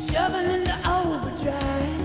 shoving into overdrive.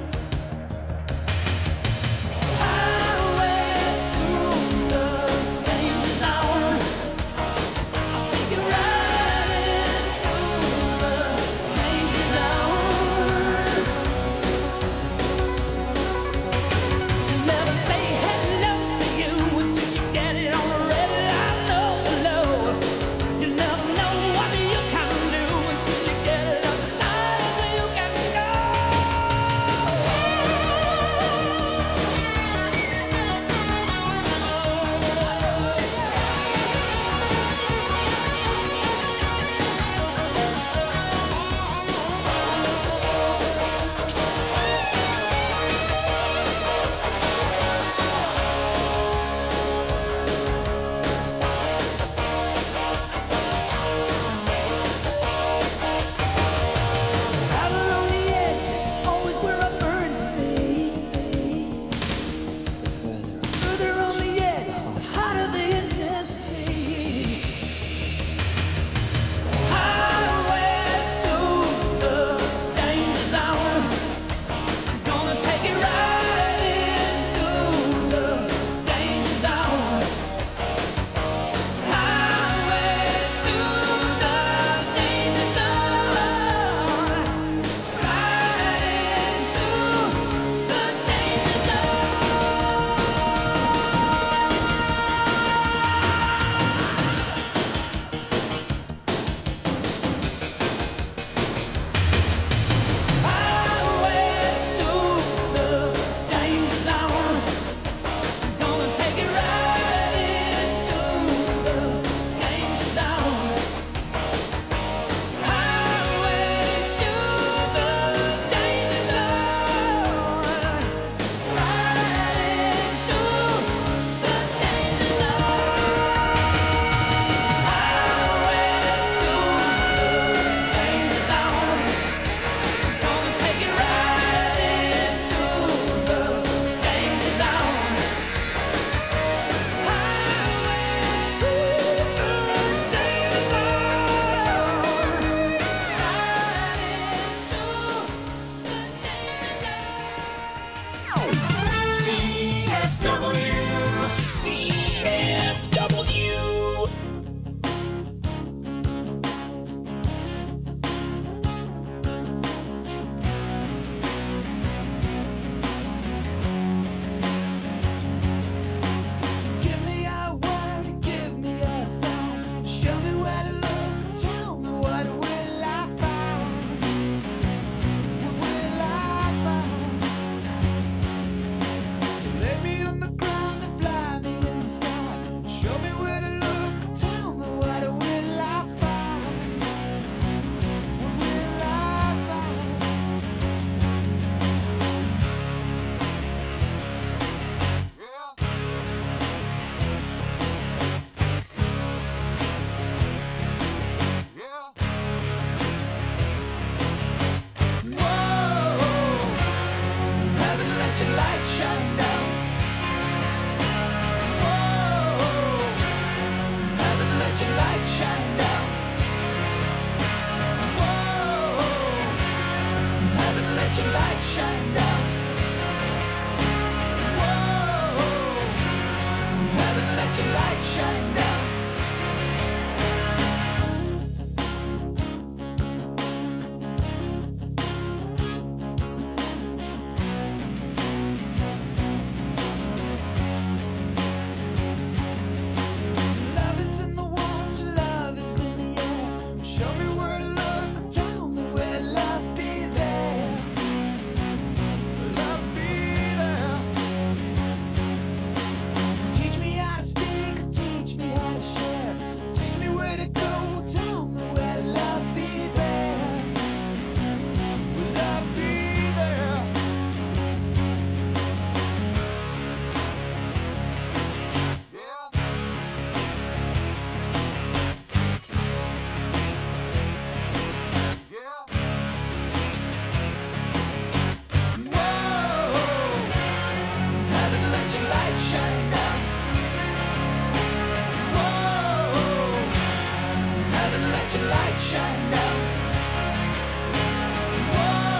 let your light shine down. Whoa.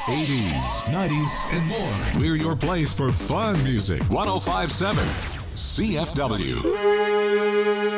80s, 90s, and more. We're your place for fun music. 105.7 CFW.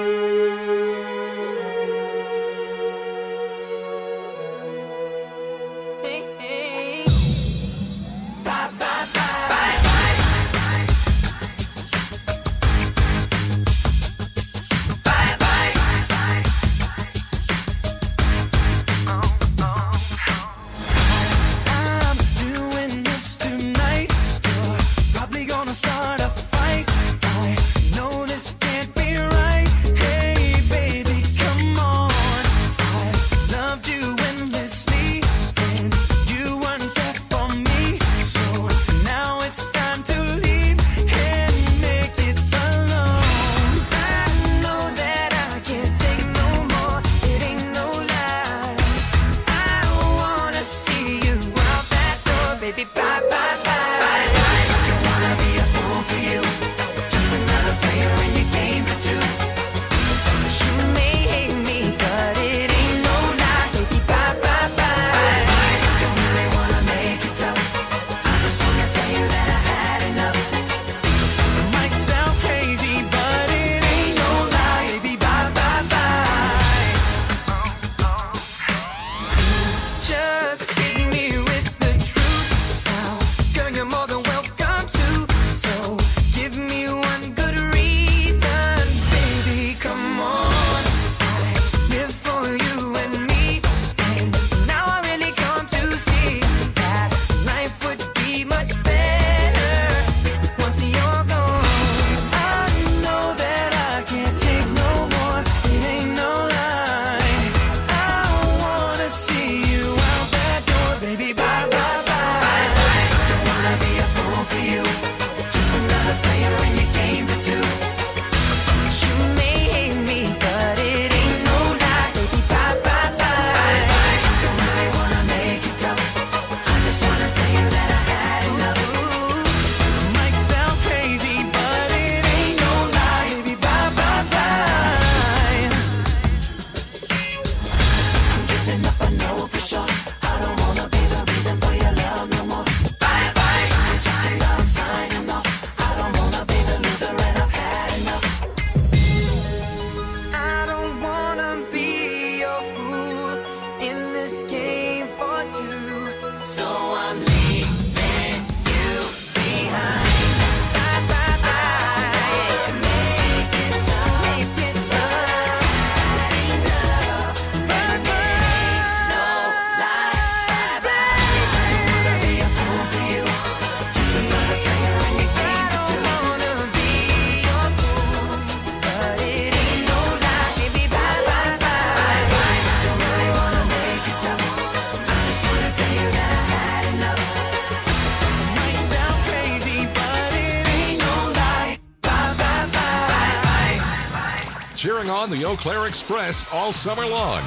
Cheering on the Eau Claire Express all summer long.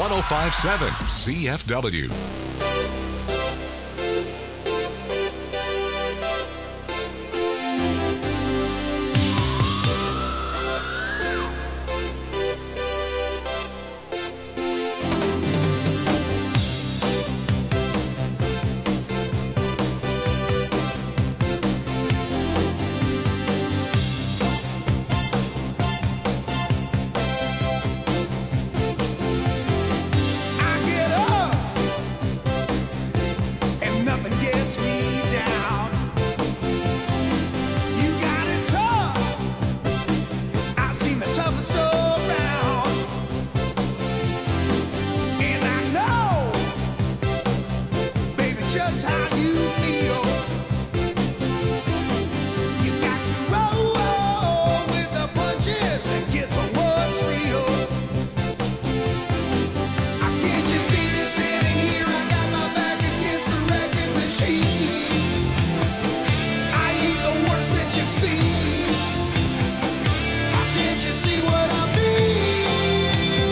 105.7 CFW.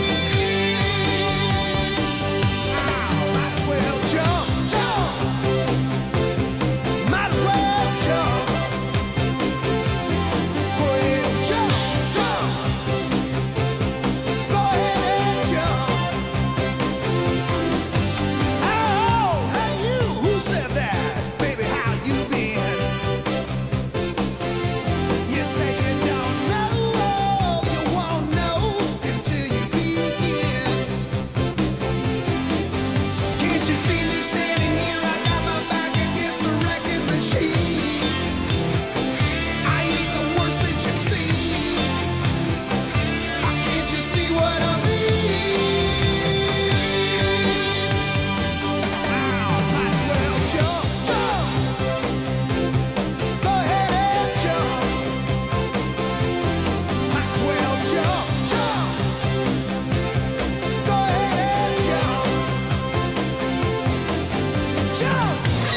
Jump, jump. you see me standing here? I got my back against the wrecking machine. I ain't the worst that you've seen. Can't you see what I mean? Might as well jump, jump. Go ahead and jump. Might as well jump, jump. Go ahead and jump. Jump.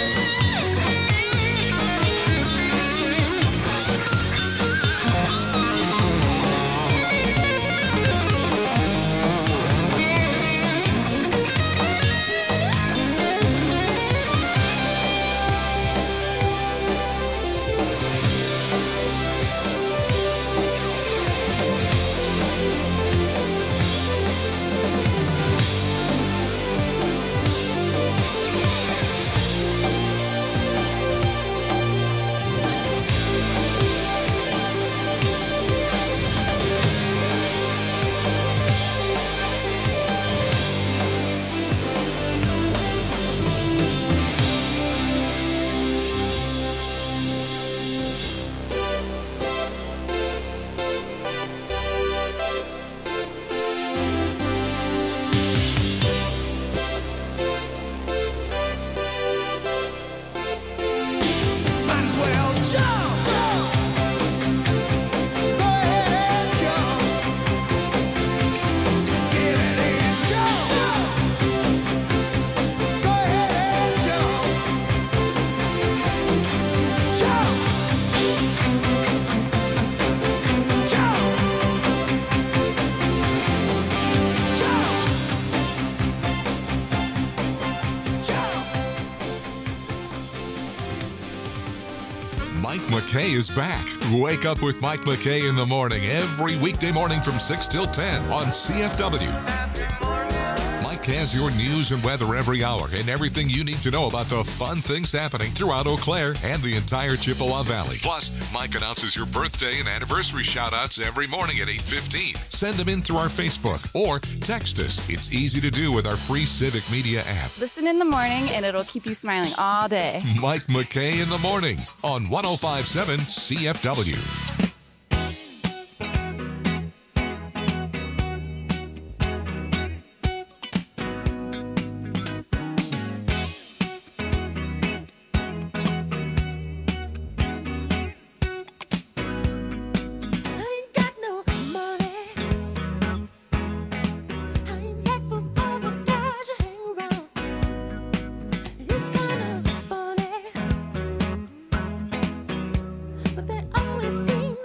Might as well jump. Go ahead and jump. Get it and jump. Go ahead and jump. Jump. Jump. Jump. Jump. Mike McKay is back. Wake up with Mike McKay in the morning every weekday morning from 6 till 10 on CFW. Mike has your news and weather every hour and everything you need to know about the fun things happening throughout Eau Claire and the entire Chippewa Valley. Plus, Mike announces your birthday and anniversary shout-outs every morning at 8:15. Send them in through our Facebook or text us. It's easy to do with our free Civic Media app. Listen in the morning and it'll keep you smiling all day. Mike McKay in the morning on 105.7 CFW. I ain't got no money. I ain't got those other guys you hang around. It's kinda funny, but they always seem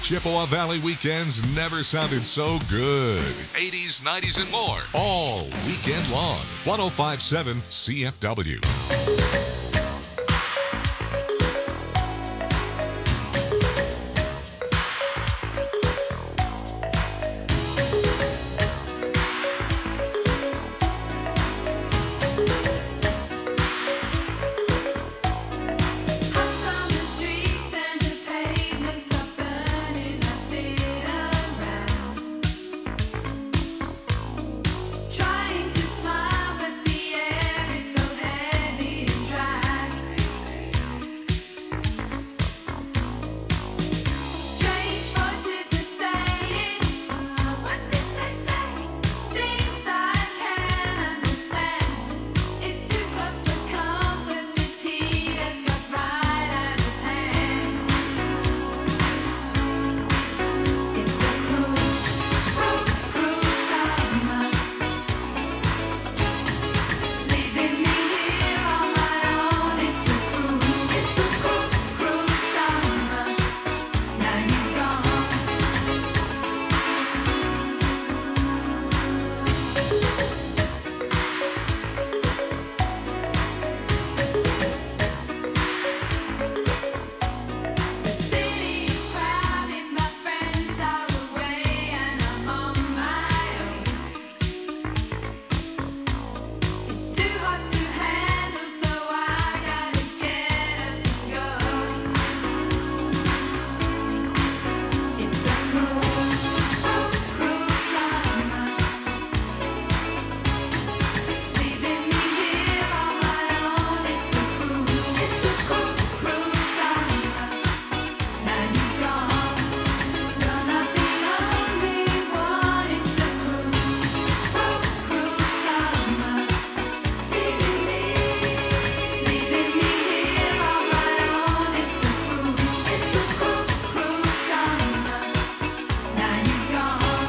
Chippewa Valley weekends never sounded so good. 80s, 90s, and more. All weekend long. 1057 CFW. Trying to smile, but the air is so heavy and dry. Strange voices are saying, what did they say? Things I can't understand. It's too close to come, but this heat has got right out of hand. It's a cruel, cruel summer. Leaving me here on my own. It's a cruel, cruel summer. Now you're gone. The city's crowded, my friends are away, and I'm on my own. It's too hot to handle, so I gotta get up and go. It's a cruel, cruel summer. Leaving me here on my own. It's a cruel, cruel summer. Now you're gone. You're not the only one. It's a cruel summer. Leaving me here on my own. It's a cruel summer. Now you're gone.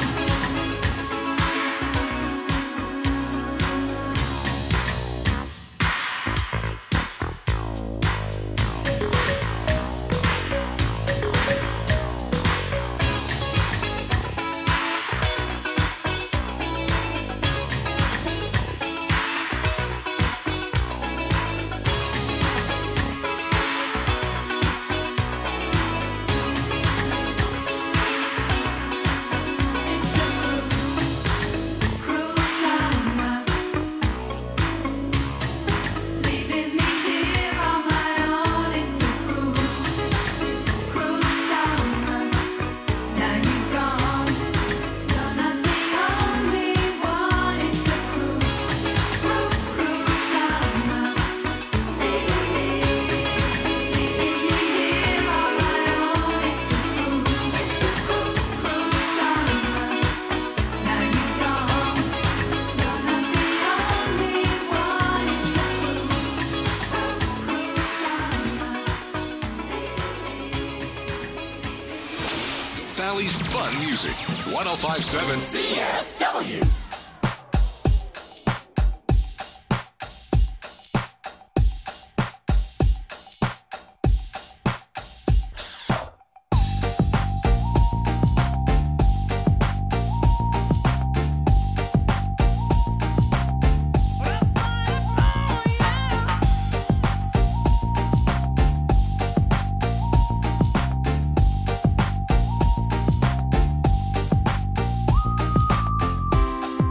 It's a cruel summer. Leaving me here on my own. It's a cruel summer. Now you're gone. You're not the only one. It's a cruel summer. Leaving me here on my own. It's a cruel summer. Now you're gone. You're not the only one. It's a cruel summer. Valley's fun music. 1057 CFW. It's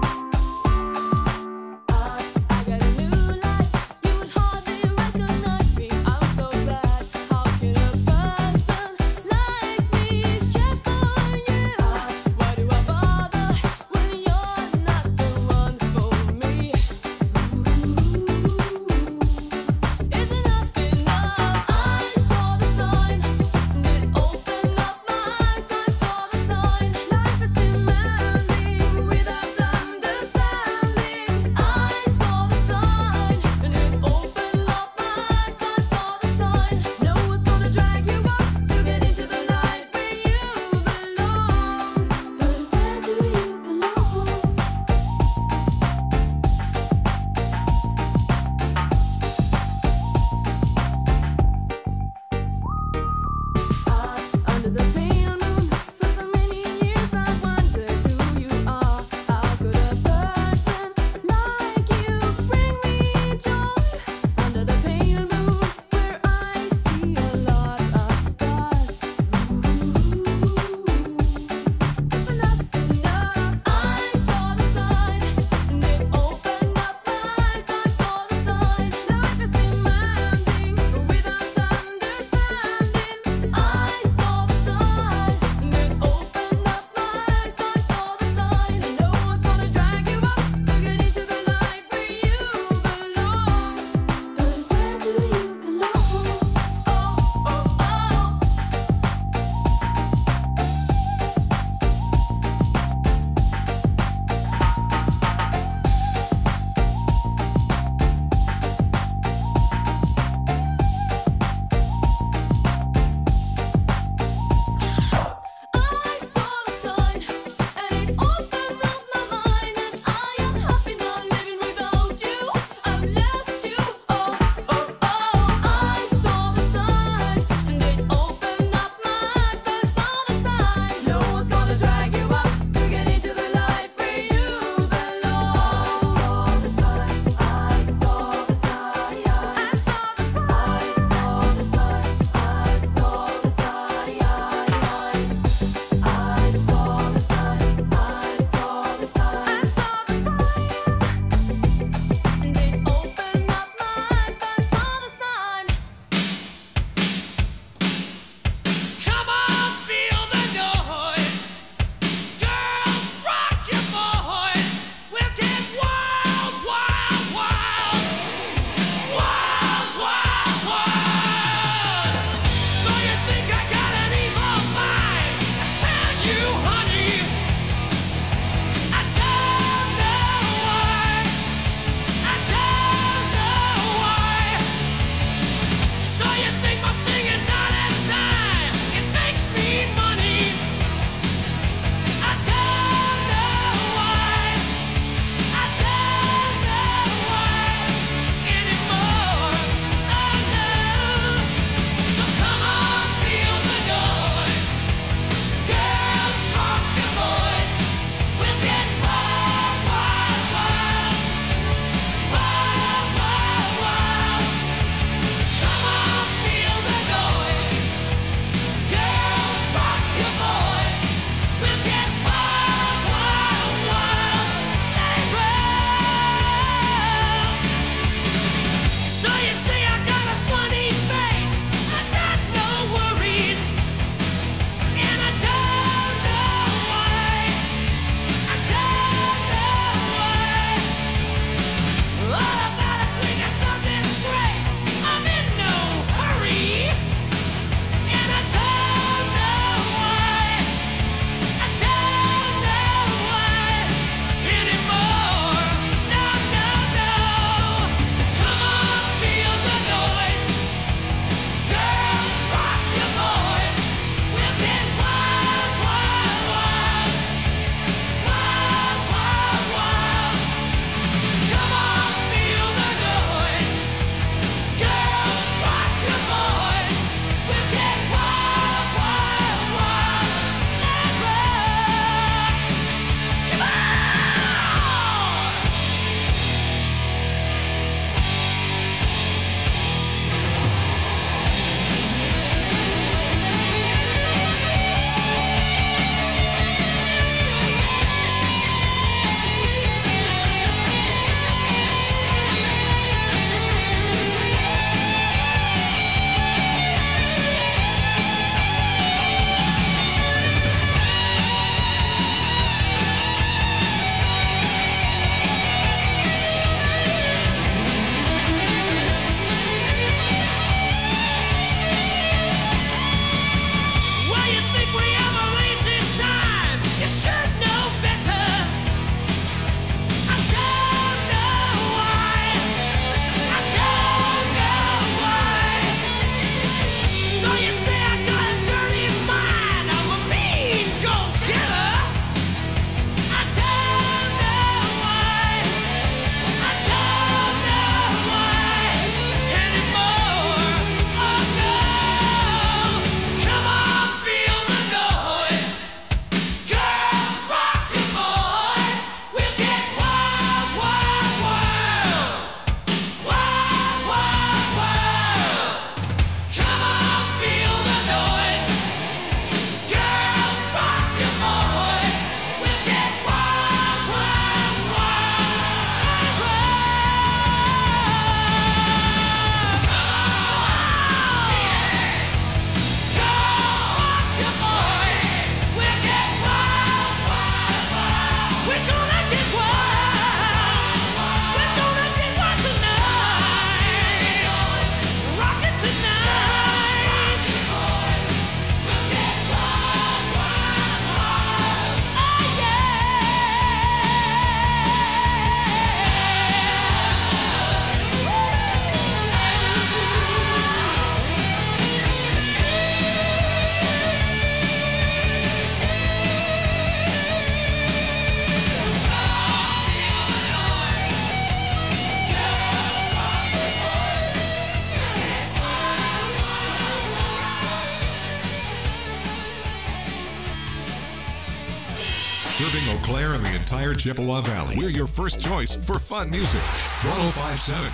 Serving Eau Claire and the entire Chippewa Valley. We're your first choice for fun music. 1057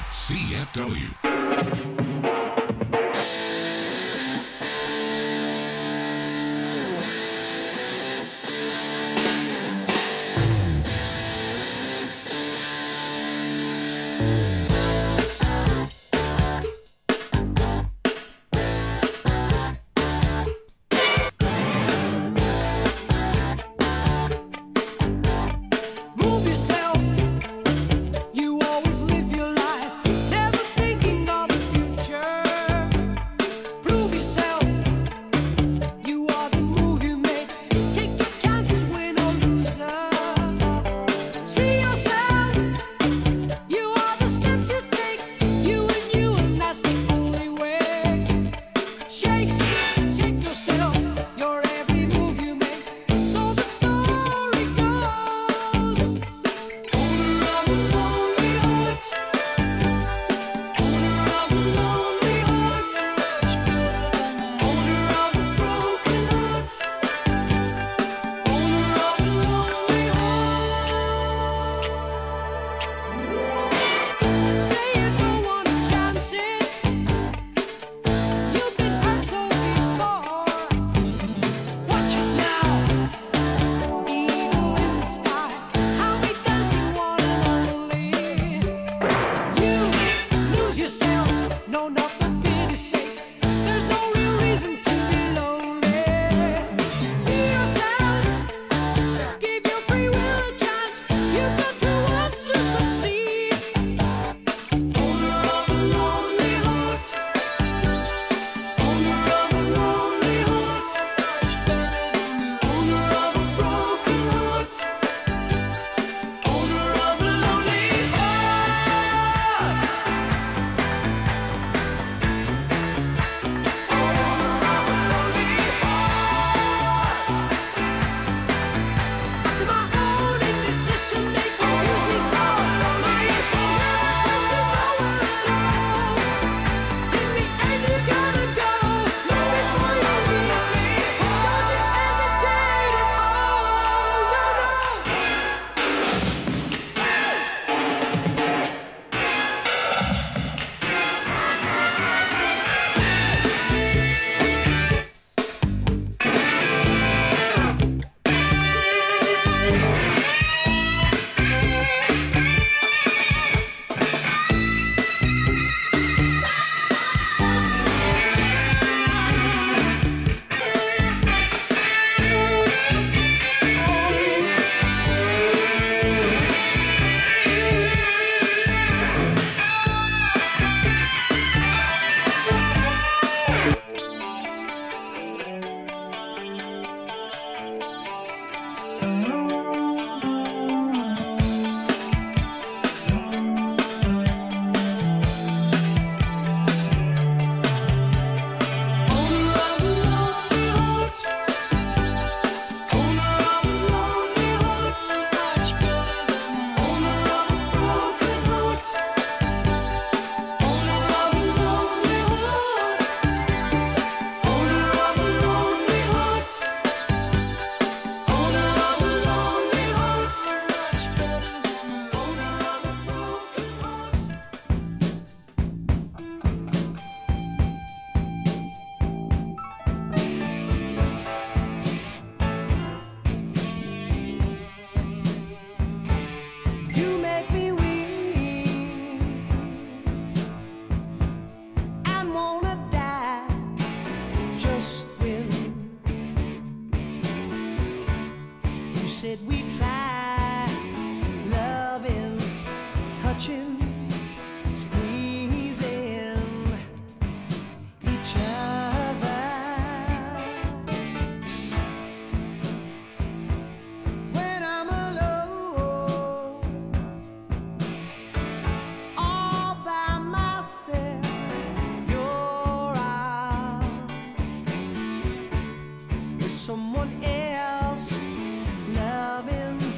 CFW. Move yourself. You always live your life, never thinking of the future. Prove yourself. You are the move you make. Take your chances, win or loser. See yourself. You are the steps you take. You, and that's the only way. Shake yourself. Your every move you make. So the story goes. Owner of a lonely heart. Owner of a lonely heart. Owner of a broken heart. Owner of a lonely heart. Say you don't wanna chance it. You've been hurt so before. Watch it now. Eagle in the sky. How we dancing one and only. You lose yourself. No, not for pity's sake. There's no real reason to be lonely. Be yourself. Give your free will a chance. You got to want to succeed. Owner of a lonely heart. Owner of a lonely heart. Owner of a broken heart. Owner of a lonely heart. Owner of a lonely heart. After my own indecision, they confuse me so. I am so nervous to know it all. In the end, you gotta go. Not before you leave me. Don't you hesitate at all. No, no. Owner of a lonely heart. Owner of a lonely heart. Owner of a broken heart. Owner of a lonely heart. Owner of a lonely heart. Owner of a lonely heart. Owner of a broken heart. You make me weak and wanna die just when you said we try loving, touching, squeezing each other. When I'm alone, all by myself, your arms with someone else loving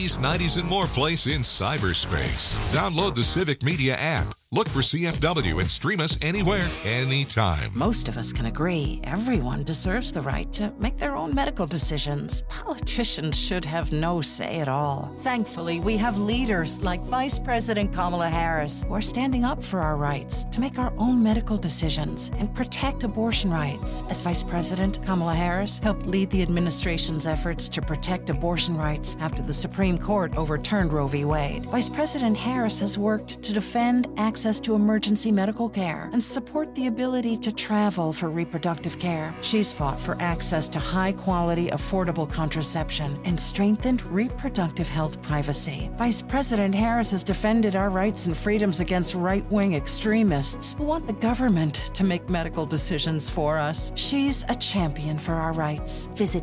80s, 90s, and more place in cyberspace. Download the Civic Media app. Look for CFW and stream us anywhere, anytime. Most of us can agree everyone deserves the right to make their own medical decisions. Politicians should have no say at all. Thankfully, we have leaders like Vice President Kamala Harris who are standing up for our rights to make our own medical decisions and protect abortion rights. As Vice President, Kamala Harris helped lead the administration's efforts to protect abortion rights after the Supreme Court overturned Roe v. Wade. Vice President Harris has worked to defend access to emergency medical care and support the ability to travel for reproductive care. She's fought for access to high-quality, affordable contraception and strengthened reproductive health privacy. Vice President Harris has defended our rights and freedoms against right-wing extremists who want the government to make medical decisions for us. She's a champion for our rights. Visit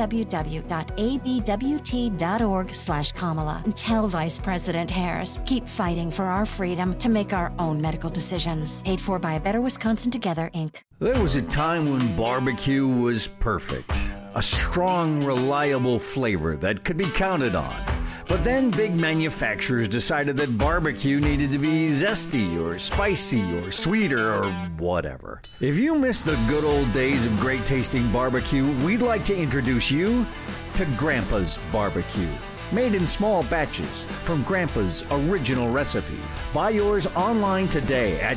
www.abwt.org/Kamala and tell Vice President Harris, keep fighting for our freedom to make our own medical decisions. Paid for by A Better Wisconsin Together, Inc. There was a time when barbecue was perfect. A strong, reliable flavor that could be counted on. But then big manufacturers decided that barbecue needed to be zesty or spicy or sweeter or whatever. If you miss the good old days of great tasting barbecue, we'd like to introduce you to Grandpa's Barbecue. Made in small batches from Grandpa's original recipe. Buy yours online today at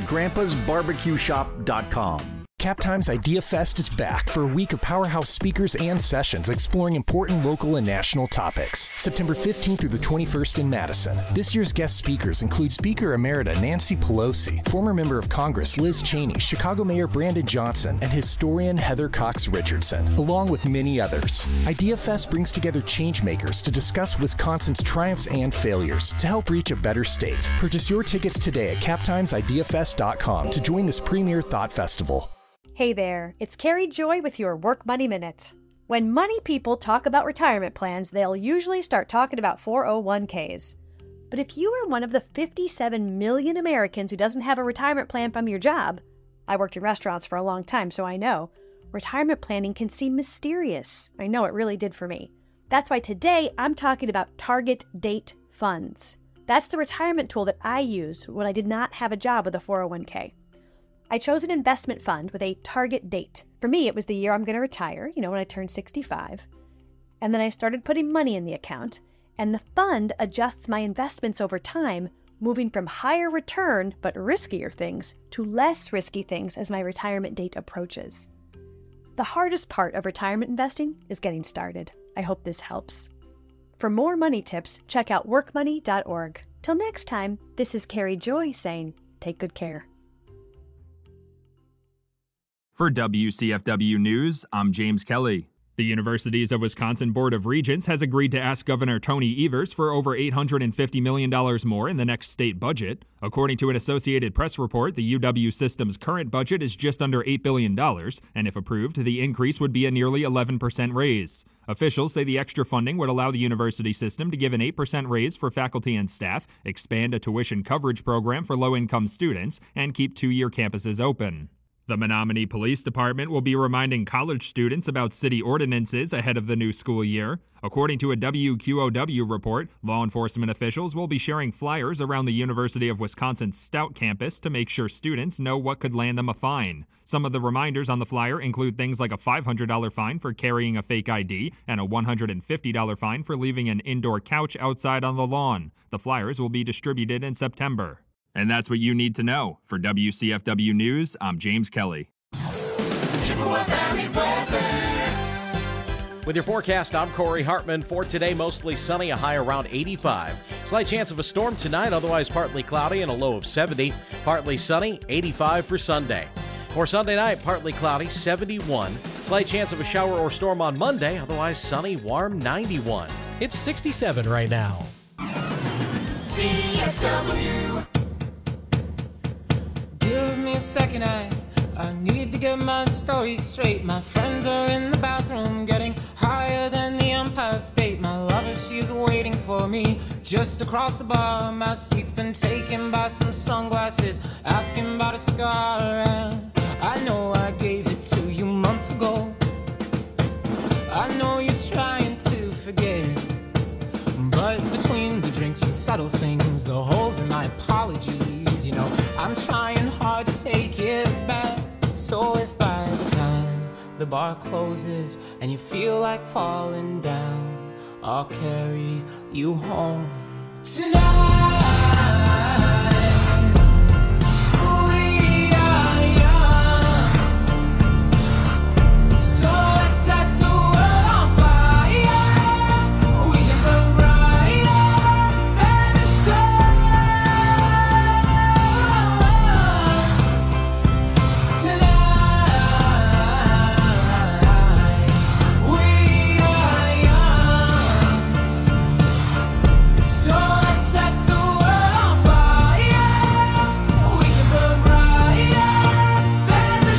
grandpasbarbecueshop.com. Captime's Idea Fest is back for a week of powerhouse speakers and sessions exploring important local and national topics. September 15th through the 21st in Madison. This year's guest speakers include Speaker Emerita Nancy Pelosi, former member of Congress Liz Cheney, Chicago Mayor Brandon Johnson, and historian Heather Cox Richardson, along with many others. Idea Fest brings together changemakers to discuss Wisconsin's triumphs and failures to help reach a better state. Purchase your tickets today at captimesideafest.com to join this premier thought festival. Hey there, it's Carrie Joy with your Work Money Minute. When money people talk about retirement plans, they'll usually start talking about 401ks. But if you are one of the 57 million Americans who doesn't have a retirement plan from your job, I worked in restaurants for a long time, so I know, retirement planning can seem mysterious. I know it really did for me. That's why today I'm talking about Target Date Funds. That's the retirement tool that I used when I did not have a job with a 401k. I chose an investment fund with a target date. For me, it was the year I'm going to retire, when I turned 65. And then I started putting money in the account, and the fund adjusts my investments over time, moving from higher return but riskier things to less risky things as my retirement date approaches. The hardest part of retirement investing is getting started. I hope this helps. For more money tips, check out workmoney.org. Till next time, this is Carrie Joy saying, take good care. For WCFW News, I'm James Kelly. The Universities of Wisconsin Board of Regents has agreed to ask Governor Tony Evers for over $850 million more in the next state budget. According to an Associated Press report, the UW system's current budget is just under $8 billion, and if approved, the increase would be a nearly 11% raise. Officials say the extra funding would allow the university system to give an 8% raise for faculty and staff, expand a tuition coverage program for low-income students, and keep two-year campuses open. The Menominee Police Department will be reminding college students about city ordinances ahead of the new school year. According to a WQOW report, law enforcement officials will be sharing flyers around the University of Wisconsin's Stout campus to make sure students know what could land them a fine. Some of the reminders on the flyer include things like a $500 fine for carrying a fake ID and a $150 fine for leaving an indoor couch outside on the lawn. The flyers will be distributed in September. And that's what you need to know. For WCFW News, I'm James Kelly. With your forecast, I'm Corey Hartman. For today, mostly sunny, a high around 85. Slight chance of a storm tonight, otherwise partly cloudy and a low of 70. Partly sunny, 85 for Sunday. For Sunday night, partly cloudy, 71. Slight chance of a shower or storm on Monday, otherwise sunny, warm, 91. It's 67 right now. CFW. Give me a second, I need to get my story straight. My friends are in the bathroom getting higher than the Empire State. My lover, she's waiting for me just across the bar. My seat's been taken by some sunglasses, asking about a scar. And I know I gave it to you months ago. I know you're trying to forget, but But between the drinks and subtle things, the holes in my apologies, you know, I'm trying hard to take it back. So if by the time the bar closes and you feel like falling down, I'll carry you home tonight. We are young, so let's set the world on fire. We can burn brighter than the sun tonight. We are young, so let's set the world on fire. We can burn brighter than the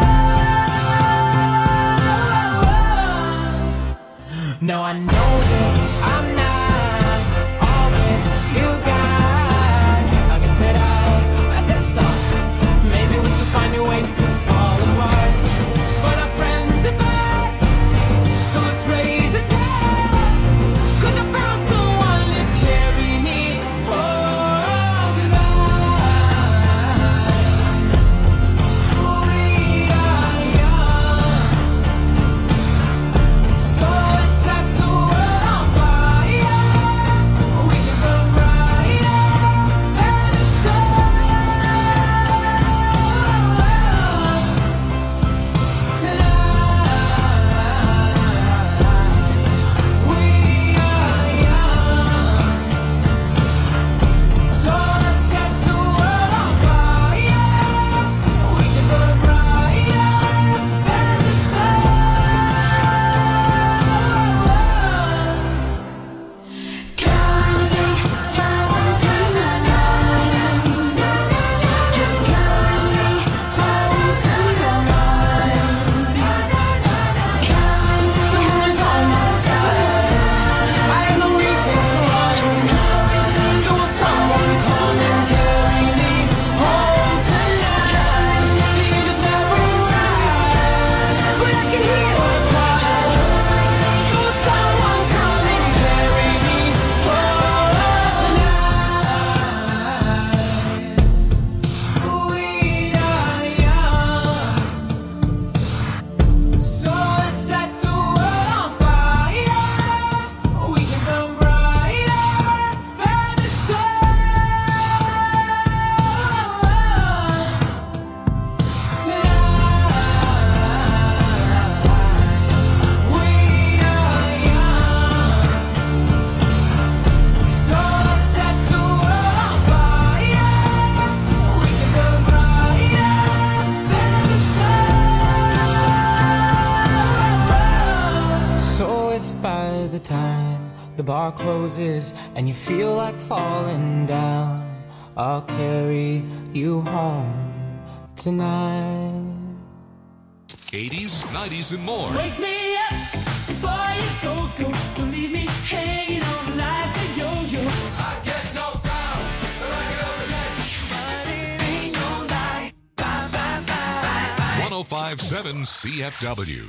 sun. Now I know that I'm not all that you got. I guess that I just thought maybe we could find new ways to fall apart. But our friends are back, so let's raise a toast. 'Cause I found someone to carry me home tonight. We are young, so let's set the world on fire. We can burn brighter than the sun tonight. We are young, so let's set the world on fire. We can burn brighter than the sun. Carry me home tonight. Just carry me home tonight. Carry me home tonight. I have no reason to run. Just carry me, so will someone come and carry me home tonight. The angels never arrive, but I can hear the cry. So will someone come and carry me home tonight. We are young, so let's set the world on fire. We can burn brighter than the sun tonight. We are young, so let's set the world on fire. We can burn brighter than the sun. So if by the time the bar closes and you feel like falling down, I'll carry you home tonight. 80s, 90s, and more. Wake me up before you go. Don't leave me hanging on like a yo-yo. I get knocked down, but I get up again. But it ain't no lie. Bye, bye, bye. 1057 CFW.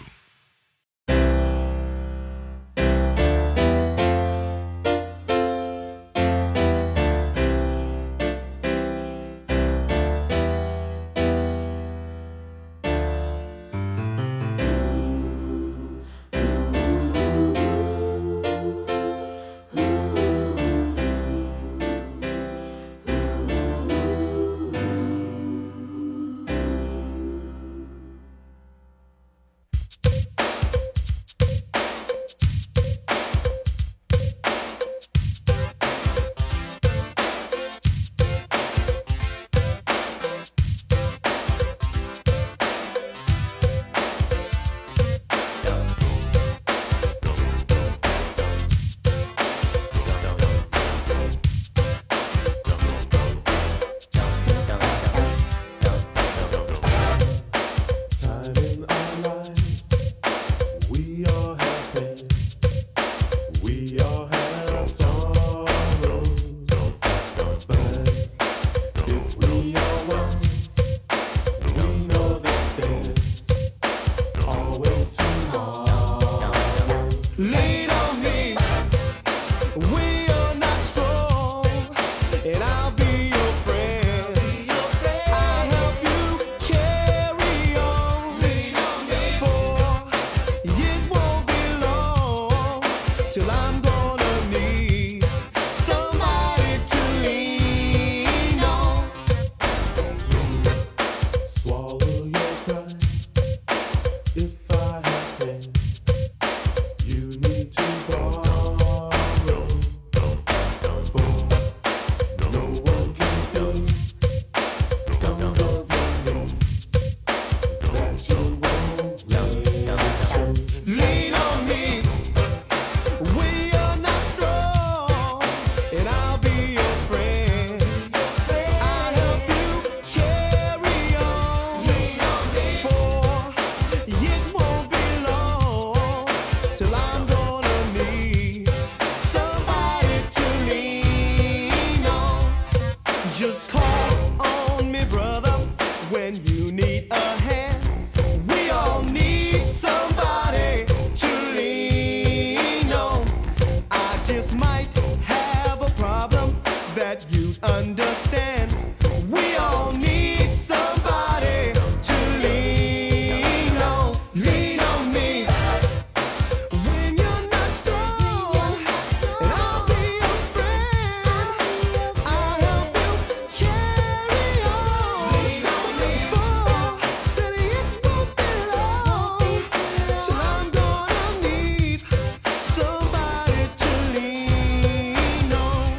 Just call on me, brother, when you need a hand. We all need somebody to lean on. I just might have a problem that you'd understand. We all need somebody to lean on. Lean on me when you're not strong, and I'll be your friend. I'll help you carry on. Lean on me. For city it won't be long till I'm gonna need somebody to lean on.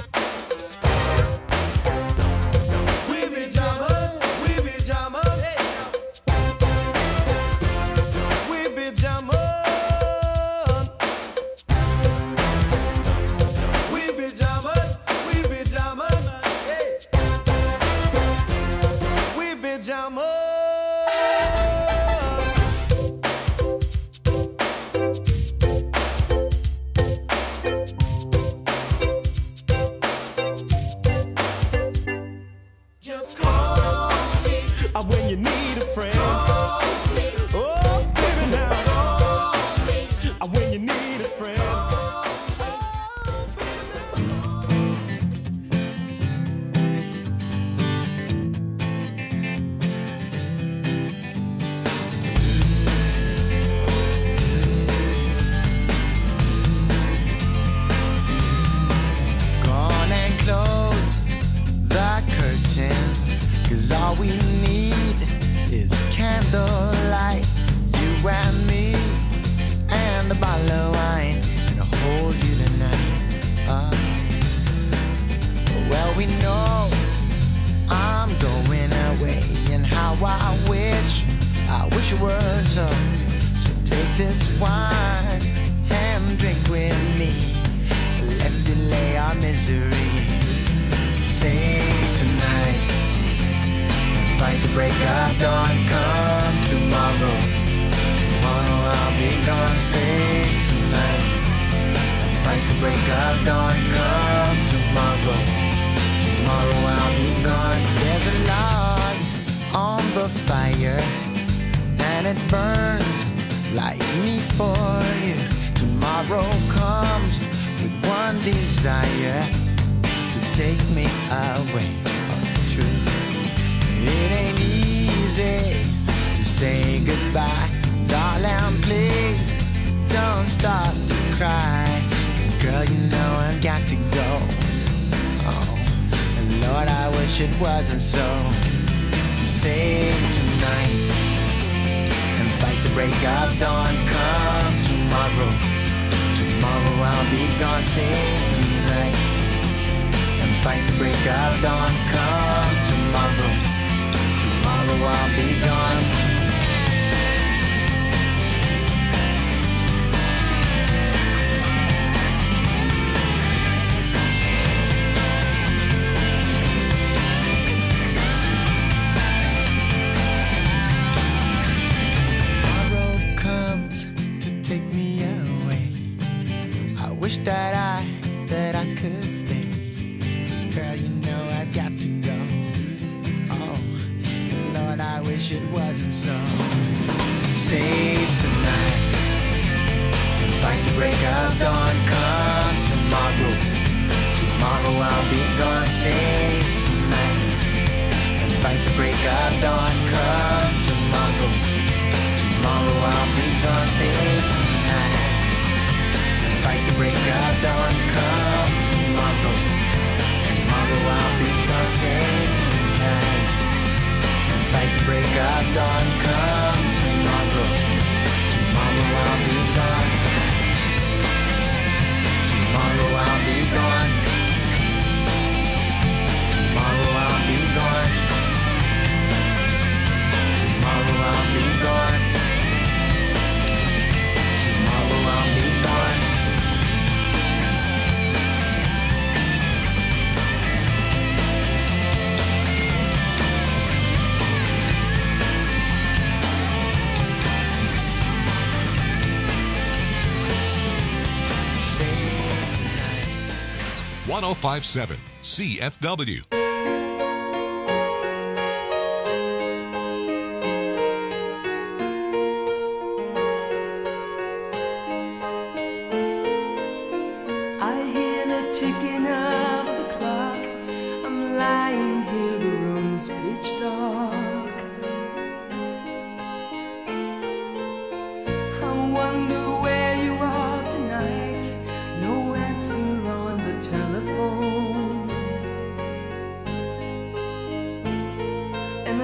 We be jamming, we be jamming, we be jamming, we be jamming, we be jamming, we be jamming. Just call me when you need a friend. Oh, baby, now. When you need a friend. Go on and close the curtains, 'cause all we need is candlelight. You and me, and a bottle of wine, and I'll hold you tonight. Well, we know I'm going away, and how I wish it were so. So take this wine and drink with me. Let's delay our misery. Say tonight, fight the break of dawn. Come tomorrow, tomorrow I'll be gone. Say tonight, fight the break of dawn. Come tomorrow, tomorrow I'll be gone. There's a log on the fire, and it burns like me for you. Tomorrow comes with one desire, to take me away. Oh, it's true. It ain't easy to say goodbye. Darling, please don't start to cry. 'Cause girl, you know I've got to go. Oh, and Lord, I wish it wasn't so. Say tonight, and fight the break of dawn. Come tomorrow, tomorrow I'll be gone. Say tonight, and fight the break of dawn. Come tomorrow, tomorrow I'll be gone. Tomorrow comes to take me away. I wish that I could stay. Girl, you know I've got to go. Oh, Lord, I wish it wasn't so. Save tonight, and fight the break of dawn. Come tomorrow, tomorrow I'll be gone. Save tonight, and fight the break of dawn. Come tomorrow, tomorrow I'll be gone. Save tonight, and fight the break of dawn. Come tomorrow, tomorrow I'll be gone. Save tonight, and fight the break of dawn. Come tomorrow, tomorrow I'll be gone. Tomorrow I'll be gone. Tomorrow I'll be gone. Tomorrow I'll be gone. Tomorrow I'll be gone. .1057 CFW.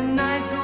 night.